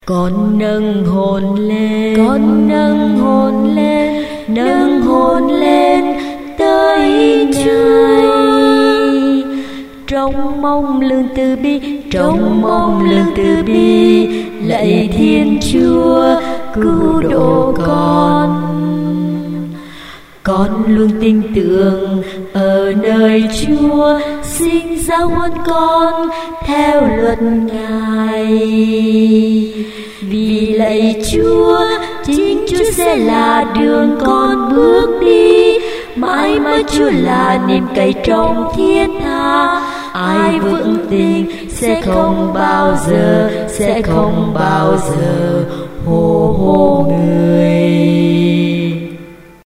Con nâng hồn lên, con nâng hồn lên, nâng hồn lên tới Ngài. Trong mong lương từ bi, trong mong lương từ bi, lạy Thiên Chúa cứu độ con. Con luôn tin tưởng ở nơi Chúa, xin giáo huấn con theo luật Ngài. Vì lạy Chúa, chính Chúa sẽ là đường con bước đi, mãi mãi Chúa là niềm cậy trong thiết tha. Ai vững tin sẽ không bao giờ, sẽ không bao giờ hô hô người.